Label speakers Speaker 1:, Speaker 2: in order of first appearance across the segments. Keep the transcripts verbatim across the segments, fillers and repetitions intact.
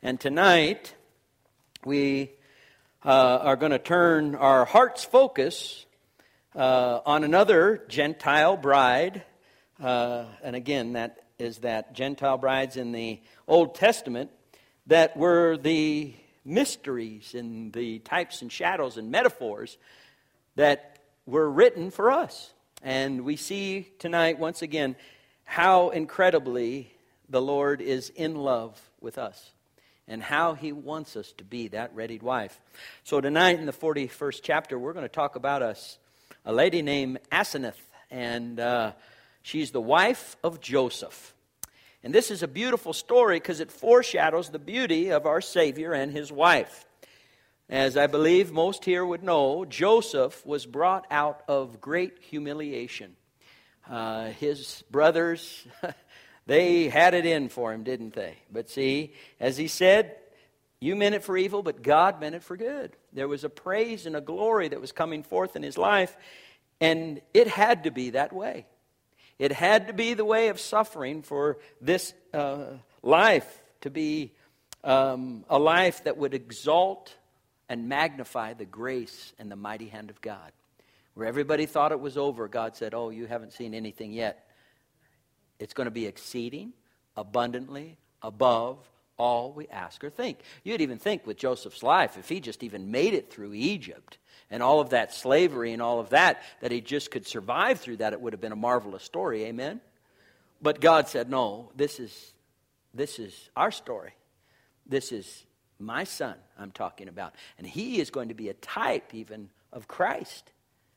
Speaker 1: And tonight, we uh, are going to turn our heart's focus uh, on another Gentile bride. Uh, and again, that is that Gentile brides in the Old Testament that were the mysteries and the types and shadows and metaphors that were written for us. And we see tonight, once again, how incredibly the Lord is in love with us and how He wants us to be that readied wife. So tonight in the forty-first chapter, we're going to talk about us, a lady named Asenath, and uh, she's the wife of Joseph. And this is a beautiful story because it foreshadows the beauty of our Savior and His wife. As I believe most here would know, Joseph was brought out of great humiliation. Uh, his brothers, they had it in for him, didn't they? But see, as he said, you meant it for evil, but God meant it for good. There was a praise and a glory that was coming forth in his life, and it had to be that way. It had to be the way of suffering for this uh, life to be um, a life that would exalt and magnify the grace and the mighty hand of God. Where everybody thought it was over, God said, oh, you haven't seen anything yet. It's going to be exceeding, abundantly, above all we ask or think. You'd even think with Joseph's life, if he just even made it through Egypt and all of that slavery and all of that, that he just could survive through that, it would have been a marvelous story, amen? But God said, no, this is, this is our story. This is my son I'm talking about. And he is going to be a type even of Christ,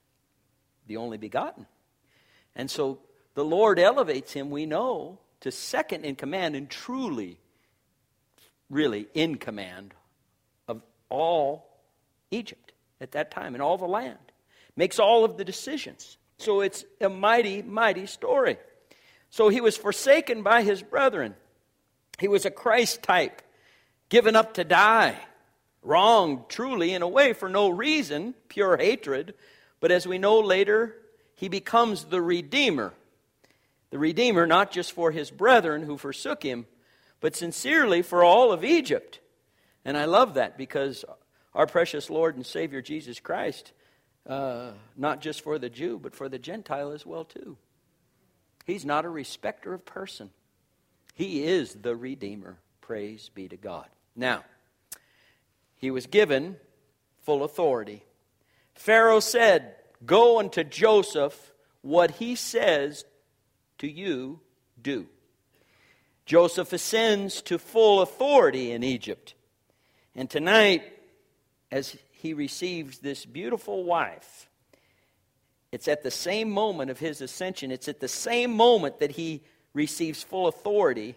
Speaker 1: the only begotten. And so the Lord elevates him, we know, to second in command and truly, really in command of all Egypt at that time and all the land. Makes all of the decisions. So it's a mighty, mighty story. So he was forsaken by his brethren. He was a Christ type, given up to die, wronged truly in a way for no reason, pure hatred. But as we know later, he becomes the Redeemer. The Redeemer not just for his brethren who forsook him, but sincerely for all of Egypt. And I love that because our precious Lord and Savior Jesus Christ, uh, not just for the Jew, but for the Gentile as well too. He's not a respecter of person. He is the Redeemer. Praise be to God. Now, he was given full authority. Pharaoh said, go unto Joseph, what he says to you, do. Joseph ascends to full authority in Egypt. And tonight, as he receives this beautiful wife, it's at the same moment of his ascension, it's at the same moment that he receives full authority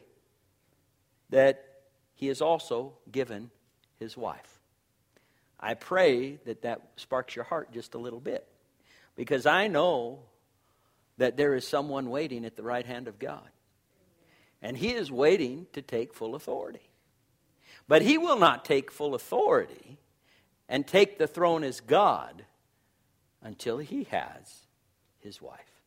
Speaker 1: that he is also given his wife. I pray that that sparks your heart just a little bit, because I know that there is someone waiting at the right hand of God. And he is waiting to take full authority. But he will not take full authority and take the throne as God until he has his wife.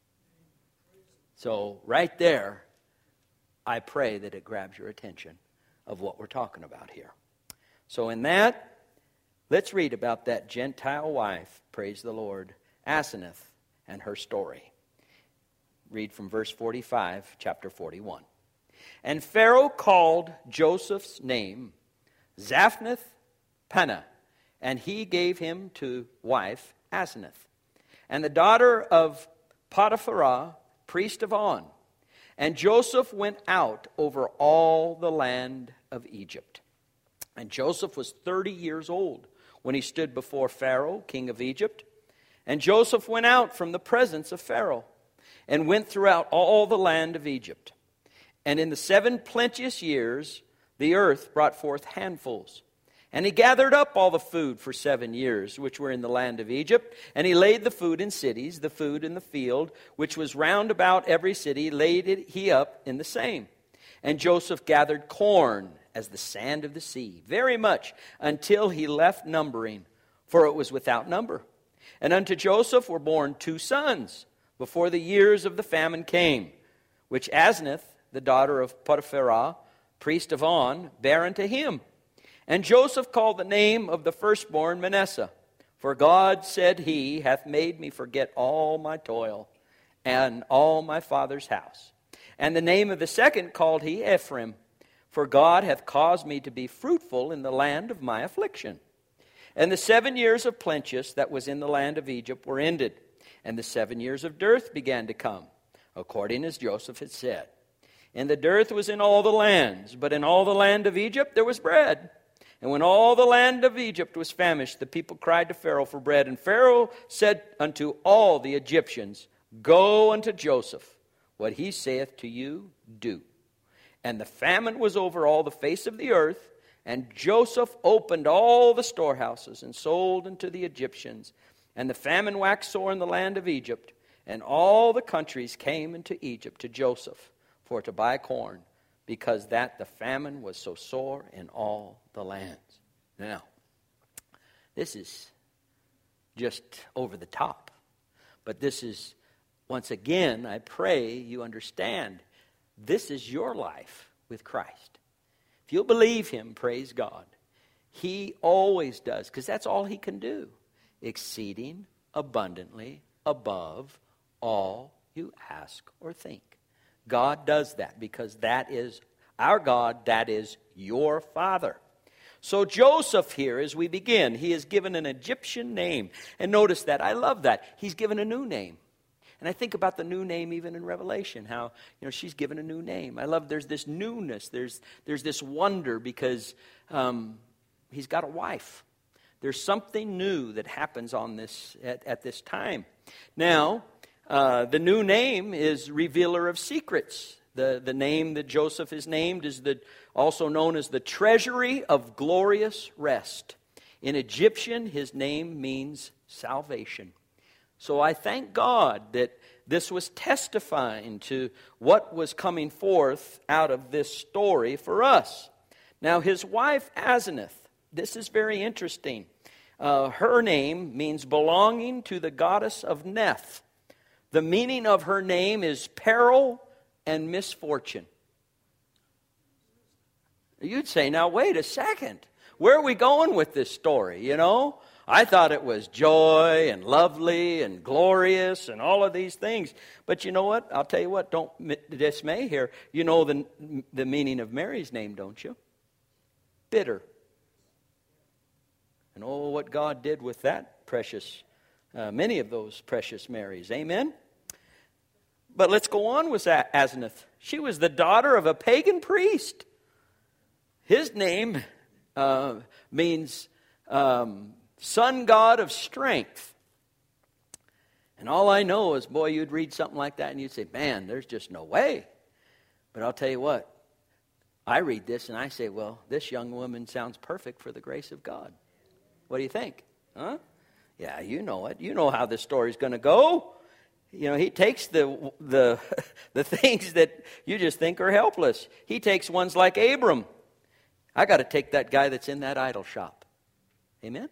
Speaker 1: So right there, I pray that it grabs your attention of what we're talking about here. So in that, let's read about that Gentile wife, praise the Lord, Asenath, and her story. Read from verse forty-five, chapter forty-one. And Pharaoh called Joseph's name Zaphnath-Paneah, and he gave him to wife Asenath, and the daughter of Potiphera, priest of On. And Joseph went out over all the land of Egypt. And Joseph was thirty years old when he stood before Pharaoh, king of Egypt. And Joseph went out from the presence of Pharaoh, and went throughout all the land of Egypt. And in the seven plenteous years, the earth brought forth handfuls. And he gathered up all the food for seven years, which were in the land of Egypt. And he laid the food in cities, the food in the field, which was round about every city, laid it he up in the same. And Joseph gathered corn as the sand of the sea, very much, until he left numbering, for it was without number. And unto Joseph were born two sons, before the years of the famine came, which Asenath, the daughter of Potiphera, priest of On, bare unto him. And Joseph called the name of the firstborn Manasseh, for God, said he, hath made me forget all my toil and all my father's house. And the name of the second called he Ephraim, for God hath caused me to be fruitful in the land of my affliction. And the seven years of plenteous that was in the land of Egypt were ended, and the seven years of dearth began to come, according as Joseph had said. And the dearth was in all the lands, but in all the land of Egypt there was bread. And when all the land of Egypt was famished, the people cried to Pharaoh for bread. And Pharaoh said unto all the Egyptians, Go unto Joseph, what he saith to you, do. And the famine was over all the face of the earth, and Joseph opened all the storehouses and sold unto the Egyptians. And the famine waxed sore in the land of Egypt, and all the countries came into Egypt to Joseph for to buy corn, because that the famine was so sore in all the lands. Now, this is just over the top. But this is, once again, I pray you understand, this is your life with Christ. If you'll believe him, praise God, he always does, because that's all he can do. Exceeding abundantly above all you ask or think. God does that because that is our God, that is your Father. So Joseph here, as we begin, he is given an Egyptian name. And notice that, I love that. He's given a new name. And I think about the new name even in Revelation, how, you know, she's given a new name. I love there's this newness, there's there's this wonder because um, he's got a wife. There's something new that happens on this at, at this time. Now, uh, the new name is Revealer of Secrets. The, the name that Joseph is named is the, also known as the Treasury of Glorious Rest. In Egyptian, his name means salvation. So I thank God that this was testifying to what was coming forth out of this story for us. Now his wife Asenath, this is very interesting. Uh, her name means belonging to the goddess of Neth. The meaning of her name is peril and misfortune. You'd say, now wait a second. Where are we going with this story, you know? I thought it was joy and lovely and glorious and all of these things. But you know what? I'll tell you what, don't dismay here. You know the, the meaning of Mary's name, don't you? Bitter. And oh, what God did with that precious, uh, many of those precious Marys. Amen? But let's go on with Asenath. She was the daughter of a pagan priest. His name uh, means um, sun god of strength. And all I know is, boy, you'd read something like that and you'd say, man, there's just no way. But I'll tell you what, I read this and I say, well, this young woman sounds perfect for the grace of God. What do you think? Huh? Yeah, you know it. You know how this story's going to go. You know, he takes the the the things that you just think are helpless. He takes ones like Abram. I got to take that guy that's in that idol shop. Amen?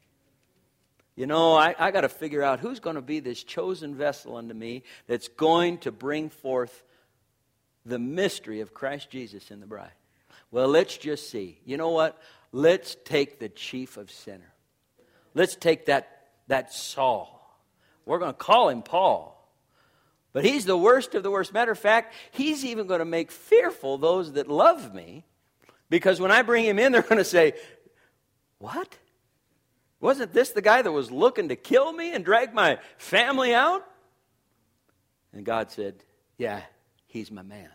Speaker 1: You know, I, I got to figure out who's going to be this chosen vessel unto me that's going to bring forth the mystery of Christ Jesus in the bride. Well, let's just see. You know what? Let's take the chief of sinners. Let's take that, that Saul. We're going to call him Paul. But he's the worst of the worst. Matter of fact, he's even going to make fearful those that love me. Because when I bring him in, they're going to say, what? Wasn't this the guy that was looking to kill me and drag my family out? And God said, yeah, he's my man.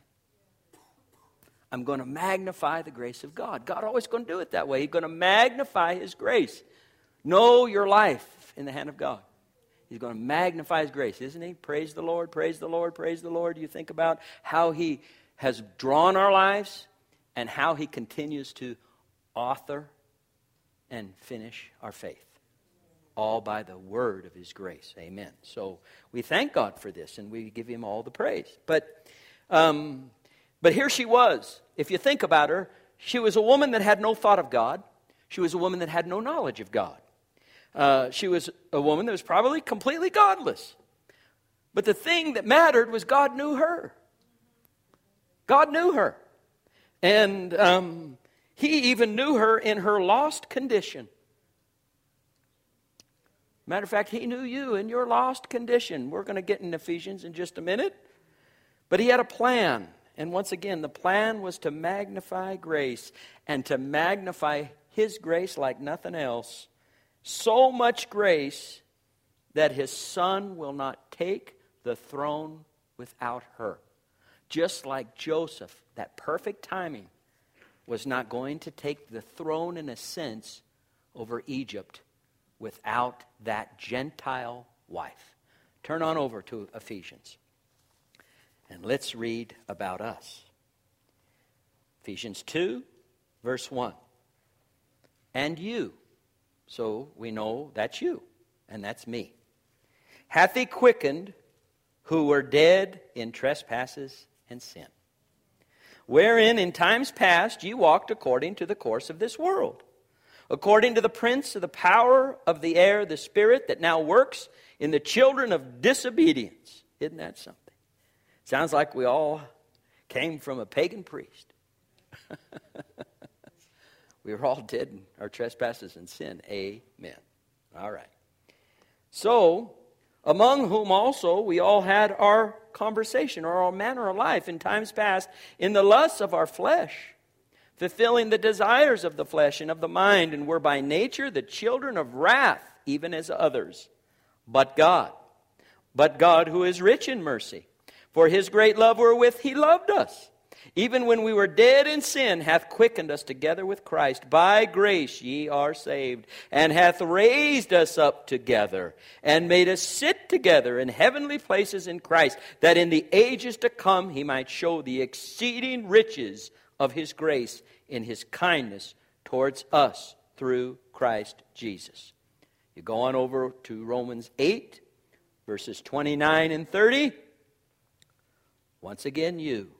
Speaker 1: I'm going to magnify the grace of God. God always going to do it that way. He's going to magnify his grace. Know your life in the hand of God. He's going to magnify his grace, isn't he? Praise the Lord, praise the Lord, praise the Lord. You think about how he has drawn our lives and how he continues to author and finish our faith. All by the word of his grace. Amen. So we thank God for this and we give him all the praise. But um, but here she was. If you think about her, she was a woman that had no thought of God. She was a woman that had no knowledge of God. Uh, she was a woman that was probably completely godless. But the thing that mattered was God knew her. God knew her. And um, He even knew her in her lost condition. Matter of fact, he knew you in your lost condition. We're going to get in Ephesians in just a minute. But he had a plan. And once again, the plan was to magnify grace and to magnify his grace like nothing else. So much grace that his son will not take the throne without her. Just like Joseph, that perfect timing, was not going to take the throne in a sense over Egypt without that Gentile wife. Turn on over to Ephesians. And let's read about us. Ephesians two, verse one. And you, so we know that's you, and that's me, hath he quickened who were dead in trespasses and sin, wherein in times past ye walked according to the course of this world, according to the prince of the power of the air, the spirit that now works in the children of disobedience. Isn't that something? Sounds like we all came from a pagan priest. We were all dead in our trespasses and sin. Amen. All right. So, among whom also we all had our conversation, or our manner of life in times past, in the lusts of our flesh, fulfilling the desires of the flesh and of the mind, and were by nature the children of wrath, even as others. But God, but God who is rich in mercy, for his great love wherewith he loved us, even when we were dead in sin, hath quickened us together with Christ. By grace ye are saved, and hath raised us up together, and made us sit together in heavenly places in Christ, that in the ages to come he might show the exceeding riches of his grace in his kindness towards us through Christ Jesus. You go on over to Romans eight, verses twenty-nine and thirty. Once again, you,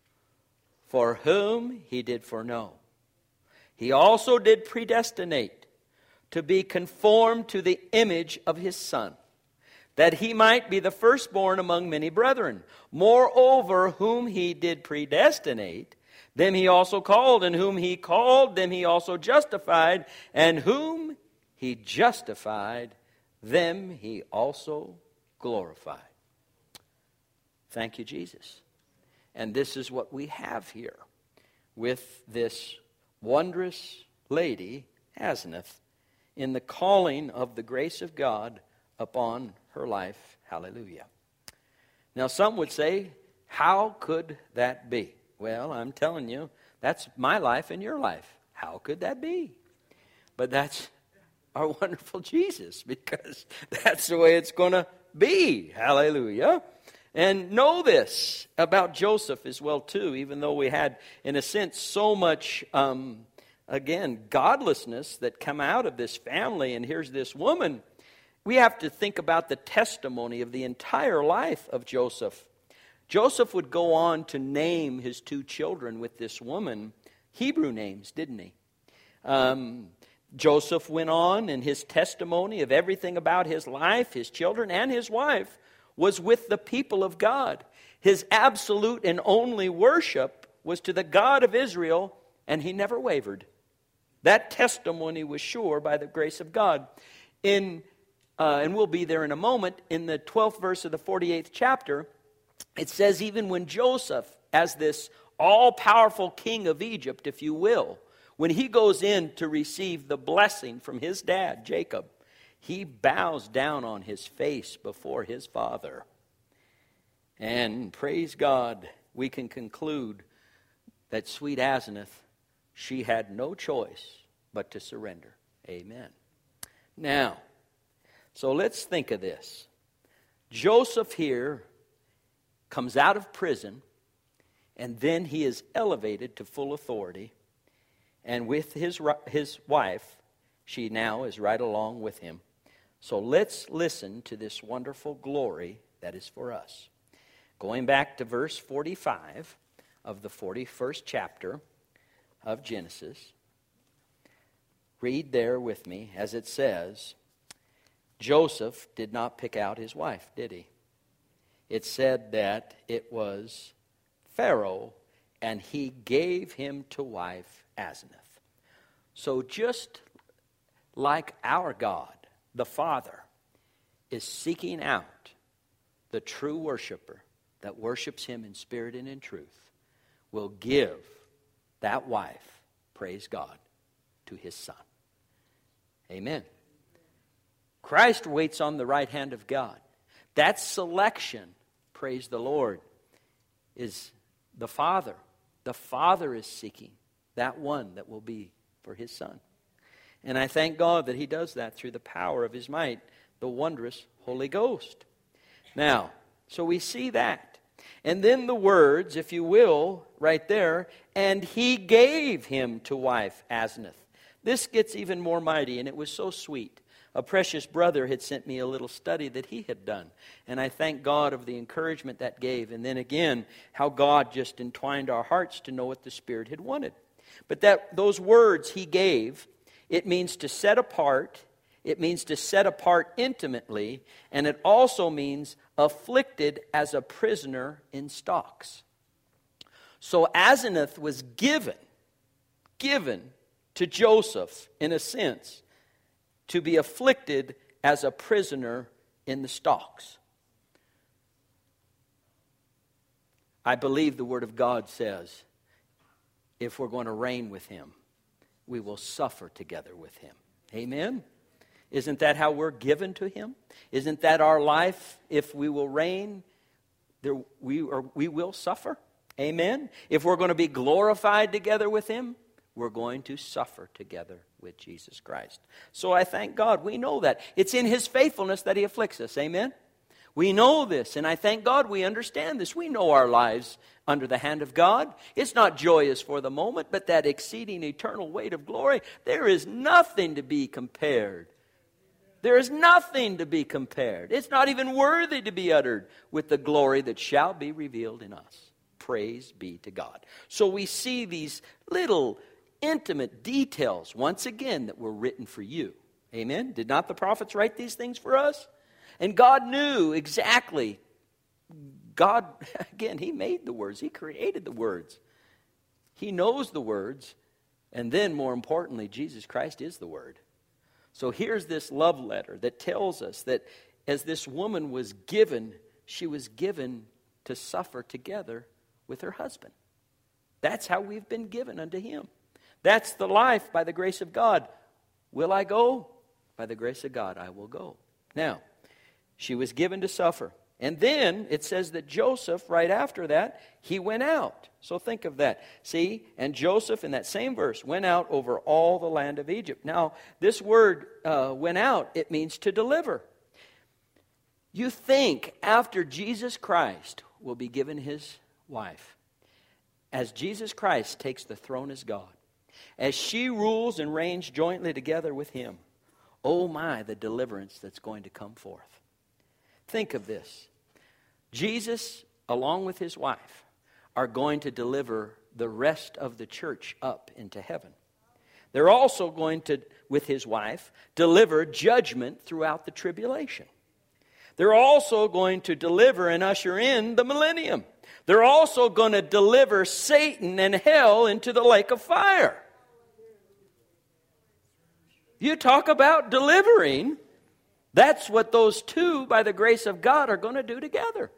Speaker 1: for whom he did foreknow, he also did predestinate to be conformed to the image of his Son, that he might be the firstborn among many brethren. Moreover, whom he did predestinate, them he also called, and whom he called, them he also justified, and whom he justified, them he also glorified. Thank you, Jesus. And this is what we have here with this wondrous lady, Asenath, in the calling of the grace of God upon her life. Hallelujah. Now, some would say, how could that be? Well, I'm telling you, that's my life and your life. How could that be? But that's our wonderful Jesus, because that's the way it's going to be. Hallelujah. And know this about Joseph as well, too, even though we had, in a sense, so much, um, again, godlessness that come out of this family, and here's this woman. We have to think about the testimony of the entire life of Joseph. Joseph would go on to name his two children with this woman Hebrew names, didn't he? Um, Joseph went on, and his testimony of everything about his life, his children, and his wife was with the people of God. His absolute and only worship was to the God of Israel, and he never wavered. That testimony was sure by the grace of God. In uh, and we'll be there in a moment, in the twelfth verse of the forty-eighth chapter, it says even when Joseph, as this all-powerful king of Egypt, if you will, when he goes in to receive the blessing from his dad, Jacob, he bows down on his face before his father. And praise God, we can conclude that sweet Asenath, she had no choice but to surrender. Amen. Now, so let's think of this. Joseph here comes out of prison, and then he is elevated to full authority. And with his, his wife, she now is right along with him. So let's listen to this wonderful glory that is for us. Going back to verse forty-five of the forty-first chapter of Genesis, read there with me as it says, Joseph did not pick out his wife, did he? It said that it was Pharaoh, and he gave him to wife Asenath. So just like our God, the Father, is seeking out the true worshiper that worships Him in spirit and in truth, will give that wife, praise God, to His Son. Amen. Christ waits on the right hand of God. That selection, praise the Lord, is the Father. The Father is seeking that one that will be for His Son. And I thank God that He does that through the power of His might, the wondrous Holy Ghost. Now, so we see that. And then the words, if you will, right there, and He gave him to wife Asenath. This gets even more mighty, and it was so sweet. A precious brother had sent me a little study that he had done. And I thank God of the encouragement that gave. And then again, how God just entwined our hearts to know what the Spirit had wanted. But that those words He gave, it means to set apart. It means to set apart intimately. And it also means afflicted as a prisoner in stocks. So Asenath was given, given to Joseph, in a sense, to be afflicted as a prisoner in the stocks. I believe the Word of God says, if we're going to reign with Him, we will suffer together with Him. Amen? Isn't that how we're given to Him? Isn't that our life? If we will reign, there, we, are, we will suffer. Amen? If we're going to be glorified together with Him, we're going to suffer together with Jesus Christ. So I thank God. We know that. It's in His faithfulness that He afflicts us. Amen? We know this, and I thank God we understand this. We know our lives under the hand of God. It's not joyous for the moment, but that exceeding eternal weight of glory, there is nothing to be compared. There is nothing to be compared. It's not even worthy to be uttered with the glory that shall be revealed in us. Praise be to God. So we see these little intimate details, once again, that were written for you. Amen? Did not the prophets write these things for us? And God knew exactly. God, again, He made the words. He created the words. He knows the words. And then, more importantly, Jesus Christ is the Word. So here's this love letter that tells us that as this woman was given, she was given to suffer together with her husband. That's how we've been given unto Him. That's the life by the grace of God. Will I go? By the grace of God, I will go. Now, she was given to suffer. And then it says that Joseph, right after that, he went out. So think of that. See, and Joseph in that same verse went out over all the land of Egypt. Now, this word uh, went out, it means to deliver. You think after Jesus Christ will be given His wife, as Jesus Christ takes the throne as God, as she rules and reigns jointly together with Him, oh my, the deliverance that's going to come forth. Think of this. Jesus, along with His wife, are going to deliver the rest of the church up into heaven. They're also going to, with His wife, deliver judgment throughout the tribulation. They're also going to deliver and usher in the millennium. They're also going to deliver Satan and hell into the lake of fire. You talk about delivering. That's what those two, by the grace of God, are going to do together.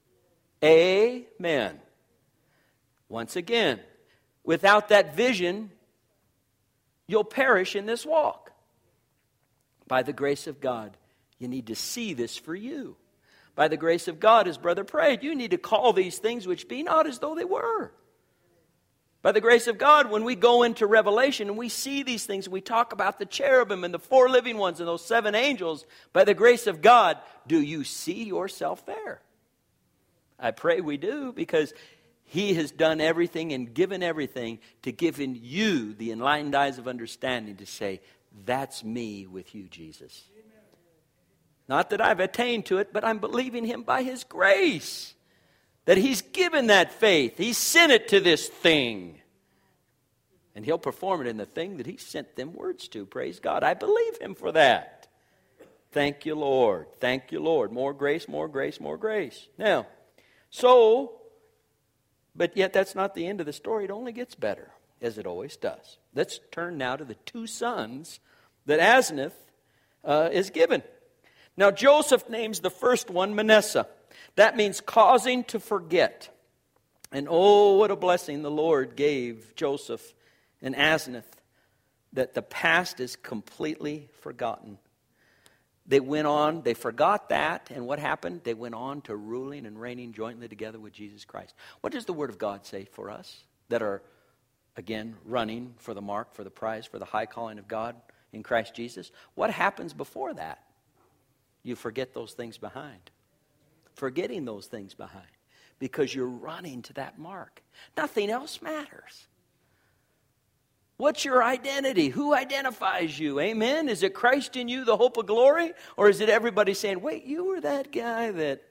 Speaker 1: Amen. Once again, without that vision, you'll perish in this walk. By the grace of God, you need to see this for you. By the grace of God, as Brother prayed, you need to call these things which be not as though they were. By the grace of God, when we go into Revelation and we see these things, and we talk about the cherubim and the four living ones and those seven angels, by the grace of God, do you see yourself there? I pray we do, because He has done everything and given everything to give in you the enlightened eyes of understanding to say, that's me with you, Jesus. Not that I've attained to it, but I'm believing Him by His grace. That He's given that faith. He sent it to this thing. And He'll perform it in the thing that He sent them words to. Praise God. I believe Him for that. Thank you, Lord. Thank you, Lord. More grace, more grace, more grace. Now, so, but yet that's not the end of the story. It only gets better. as it always does. Let's turn now to the two sons that Asenath uh, is given. Now Joseph names the first one Manasseh. That means causing to forget. And oh, what a blessing the Lord gave Joseph and Asenath, that the past is completely forgotten. They went on, they forgot that, and what happened? They went on to ruling and reigning jointly together with Jesus Christ. What does the Word of God say for us that are, again, running for the mark, for the prize, for the high calling of God in Christ Jesus? What happens before that? You forget those things behind. Forgetting those things behind. Because you're running to that mark. Nothing else matters. What's your identity? Who identifies you? Amen? Is it Christ in you, the hope of glory? Or is it everybody saying, wait, you were that guy that...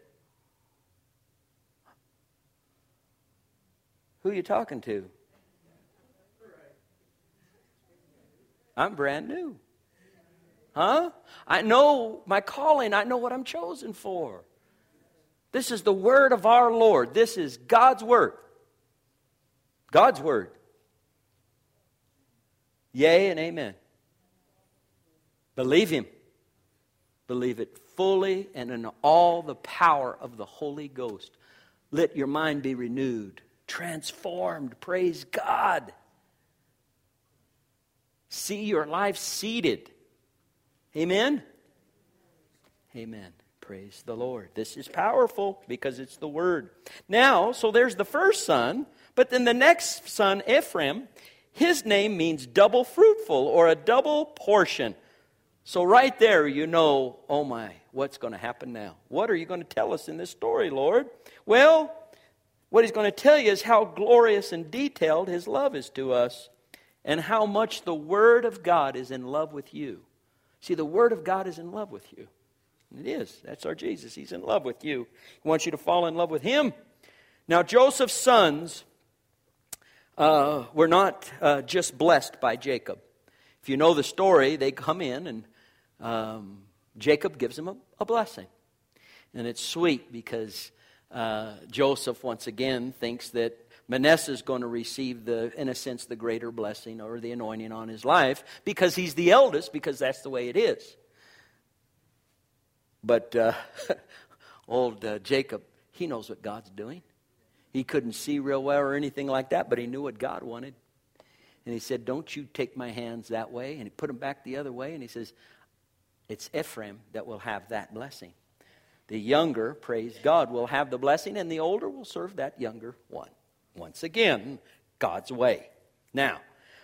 Speaker 1: Who are you talking to? I'm brand new. Huh? I know my calling. I know what I'm chosen for. This is the word of our Lord. This is God's word. God's word. Yea and amen. Believe Him. Believe it fully and in all the power of the Holy Ghost. Let your mind be renewed, transformed. Praise God. See your life seated. Amen? Amen. Praise the Lord. This is powerful because it's the Word. Now, so there's the first son, but then the next son, Ephraim, his name means double fruitful or a double portion. So right there you know, oh my, what's going to happen now? What are you going to tell us in this story, Lord? Well, what He's going to tell you is how glorious and detailed His love is to us and how much the Word of God is in love with you. See, the Word of God is in love with you. It is. That's our Jesus. He's in love with you. He wants you to fall in love with Him. Now, Joseph's sons uh, were not uh, just blessed by Jacob. If you know the story, they come in and um, Jacob gives them a, a blessing. And it's sweet because uh, Joseph, once again, thinks that Manasseh is going to receive, the, in a sense, the greater blessing or the anointing on his life because he's the eldest, because that's the way it is. But uh, old uh, Jacob, he knows what God's doing. He couldn't see real well or anything like that, but he knew what God wanted. And he said, don't you take my hands that way. And he put them back the other way. And he says, it's Ephraim that will have that blessing. The younger, praise God, will have the blessing, and the older will serve that younger one. Once again, God's way. Now,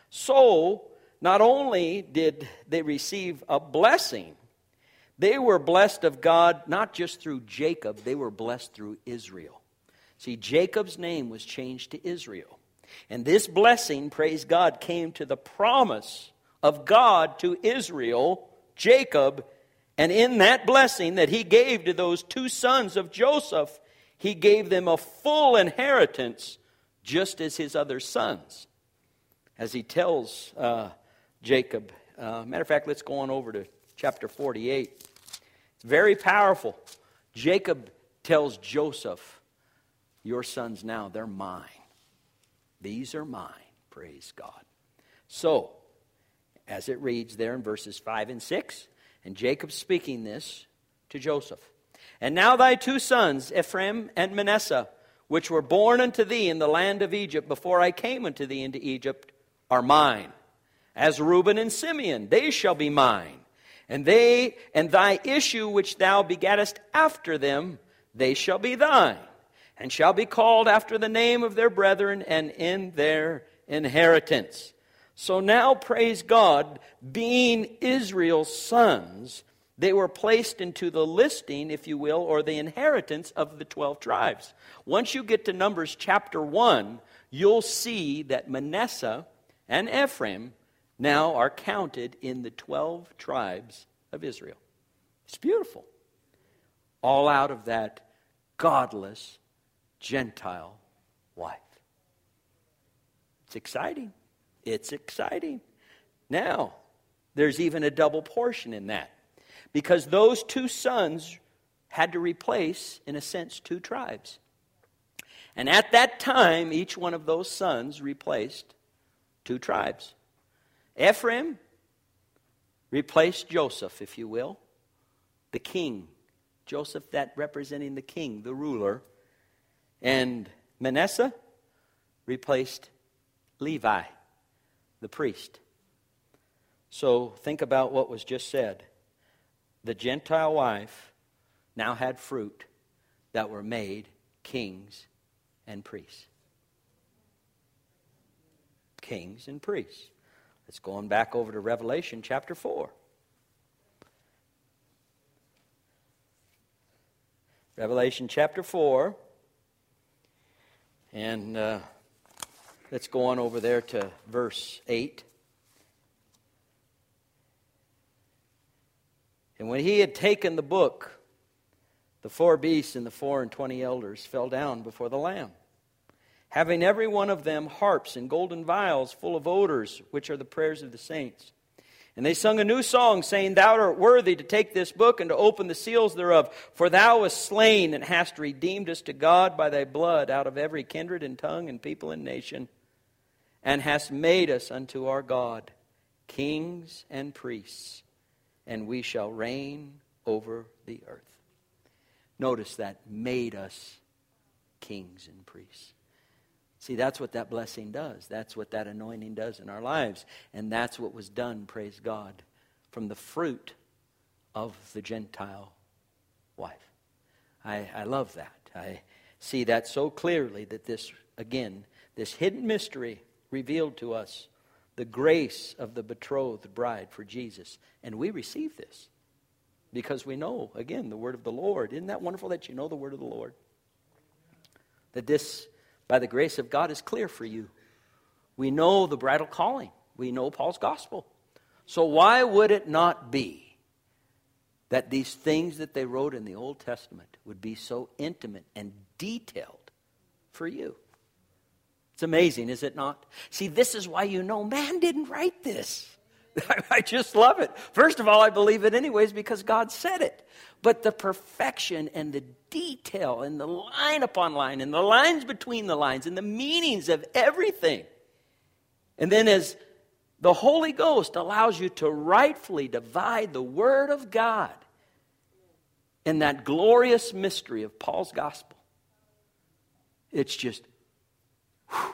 Speaker 1: so not only did they receive a blessing, they were blessed of God not just through Jacob, they were blessed through Israel. See, Jacob's name was changed to Israel. And this blessing, praise God, came to the promise of God to Israel, Jacob, and in that blessing that He gave to those two sons of Joseph, He gave them a full inheritance just as His other sons. As He tells uh, Jacob, uh, matter of fact, let's go on over to chapter forty-eight. It's very powerful. Jacob tells Joseph, your sons now, they're mine. These are mine. Praise God. So, as it reads there in verses five and six, and Jacob speaking this to Joseph. And now thy two sons, Ephraim and Manasseh, which were born unto thee in the land of Egypt before I came unto thee into Egypt, are mine. As Reuben and Simeon, they shall be mine. And they and thy issue which thou begattest after them, they shall be thine, and shall be called after the name of their brethren and in their inheritance. So now, praise God, being Israel's sons, they were placed into the listing, if you will, or the inheritance of the twelve tribes. Once you get to Numbers chapter one, you'll see that Manasseh and Ephraim now are counted in the twelve tribes of Israel. It's beautiful. All out of that godless Gentile wife. It's exciting. It's exciting. Now, there's even a double portion in that. Because those two sons had to replace, in a sense, two tribes. And at that time, each one of those sons replaced two tribes. Ephraim replaced Joseph, if you will, the king. Joseph, that representing the king, the ruler. And Manasseh replaced Levi, the priest. So think about what was just said. The Gentile wife now had fruit that were made kings and priests. Kings and priests. Let's go on back over to Revelation chapter four. Revelation chapter four. And uh, let's go on over there to verse eight. And when he had taken the book, the four beasts and the four and twenty elders fell down before the Lamb, having every one of them harps and golden vials full of odors, which are the prayers of the saints. And they sung a new song, saying, Thou art worthy to take this book and to open the seals thereof. For thou wast slain and hast redeemed us to God by thy blood out of every kindred and tongue and people and nation, and hast made us unto our God kings and priests, and we shall reign over the earth. Notice that, made us kings and priests. See, that's what that blessing does. That's what that anointing does in our lives. And that's what was done, praise God, from the fruit of the Gentile wife. I, I love that. I see that so clearly that this, again, this hidden mystery revealed to us the grace of the betrothed bride for Jesus. And we receive this because we know, again, the word of the Lord. Isn't that wonderful that you know the word of the Lord? That this, by the grace of God, is clear for you. We know the bridal calling. We know Paul's gospel. So why would it not be that these things that they wrote in the Old Testament would be so intimate and detailed for you? It's amazing, is it not? See, this is why you know man didn't write this. I just love it. First of all, I believe it anyways because God said it. But the perfection and the detail and the line upon line and the lines between the lines and the meanings of everything. And then as the Holy Ghost allows you to rightfully divide the Word of God in that glorious mystery of Paul's gospel, it's just, whew,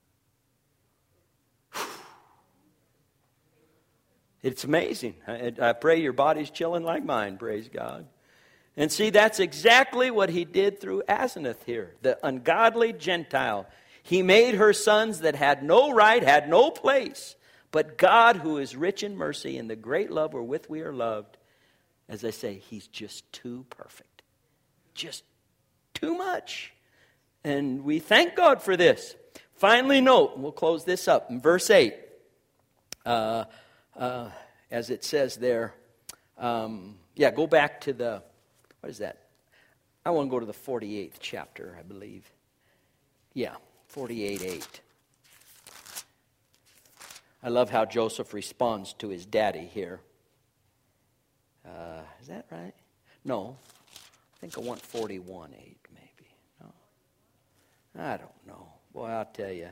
Speaker 1: it's amazing. I, I pray your body's chilling like mine, praise God. And see, that's exactly what he did through Asenath here, the ungodly Gentile. He made her sons that had no right, had no place. But God, who is rich in mercy and the great love wherewith we are loved, as I say, he's just too perfect. Just too much. And we thank God for this. Finally note, and we'll close this up, in verse eight. Uh... Uh, as it says there, um, yeah, go back to the, what is that? I want to go to the forty-eighth chapter, I believe. Yeah, forty-eight eight. I love how Joseph responds to his daddy here. Uh, is that right? No, I think I want forty-one eight maybe. No, I don't know. Boy, I'll tell you.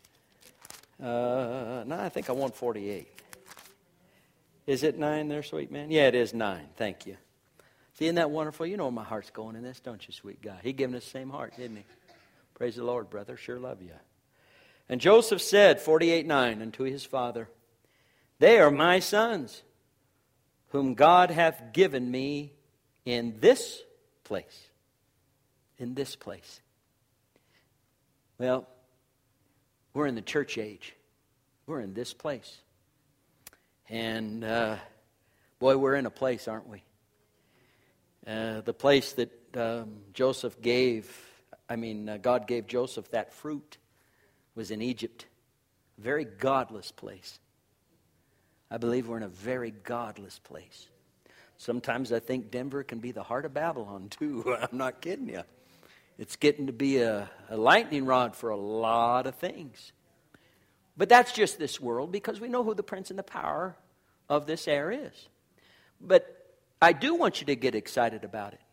Speaker 1: Uh, no, I think I want forty-eight. Is it nine there, sweet man? Yeah, it is nine. Thank you. See, isn't that wonderful? You know where my heart's going in this, don't you, sweet guy? He given us the same heart, didn't he? Praise the Lord, brother. Sure love you. And Joseph said, forty-eight nine, unto his father, They are my sons, whom God hath given me in this place. In this place. Well, we're in the church age. We're in this place. And, uh, boy, we're in a place, aren't we? Uh, the place that um, Joseph gave, I mean, uh, God gave Joseph that fruit was in Egypt. A very godless place. I believe we're in a very godless place. Sometimes I think Denver can be the heart of Babylon, too. I'm not kidding you. It's getting to be a, a lightning rod for a lot of things. But that's just this world because we know who the prince and the power of this air is. But I do want you to get excited about it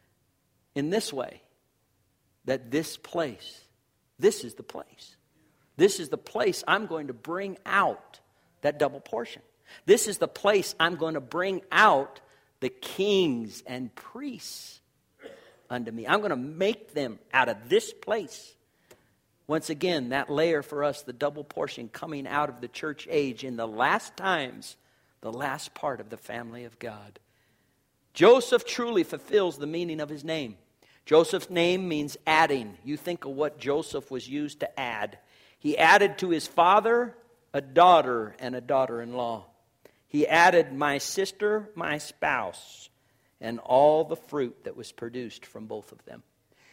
Speaker 1: in this way, that this place, this is the place. This is the place I'm going to bring out that double portion. This is the place I'm going to bring out the kings and priests unto me. I'm going to make them out of this place. Once again, that layer for us, the double portion coming out of the church age in the last times, the last part of the family of God. Joseph truly fulfills the meaning of his name. Joseph's name means adding. You think of what Joseph was used to add. He added to his father a daughter and a daughter-in-law. He added my sister, my spouse, and all the fruit that was produced from both of them.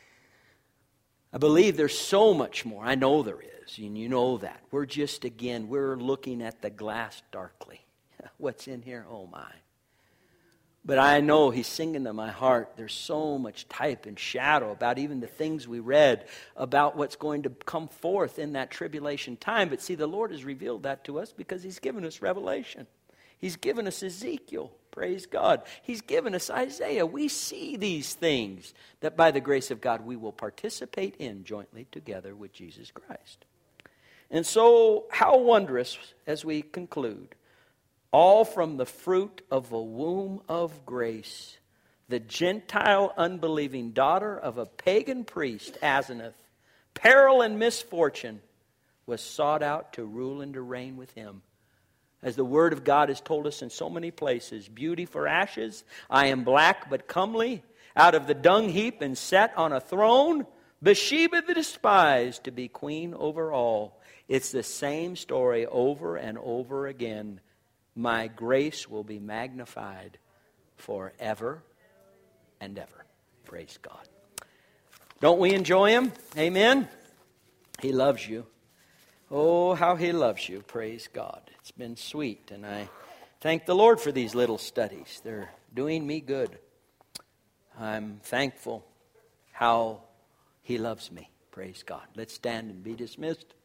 Speaker 1: I believe there's so much more. I know there is, and you know that. We're just, again, we're looking at the glass darkly. What's in here? Oh, my. But I know He's singing to my heart. There's so much type and shadow about even the things we read about what's going to come forth in that tribulation time. But see, the Lord has revealed that to us because He's given us revelation. He's given us Ezekiel. Praise God. He's given us Isaiah. We see these things that by the grace of God we will participate in jointly together with Jesus Christ. And so, how wondrous, as we conclude, all from the fruit of a womb of grace, the Gentile unbelieving daughter of a pagan priest, Asenath, peril and misfortune, was sought out to rule and to reign with him. As the Word of God has told us in so many places, beauty for ashes, I am black but comely, out of the dung heap and set on a throne, Bathsheba the despised to be queen over all. It's the same story over and over again. My grace will be magnified forever and ever. Praise God. Don't we enjoy Him? Amen? He loves you. Oh, how He loves you. Praise God. It's been sweet, and I thank the Lord for these little studies. They're doing me good. I'm thankful how He loves me. Praise God. Let's stand and be dismissed.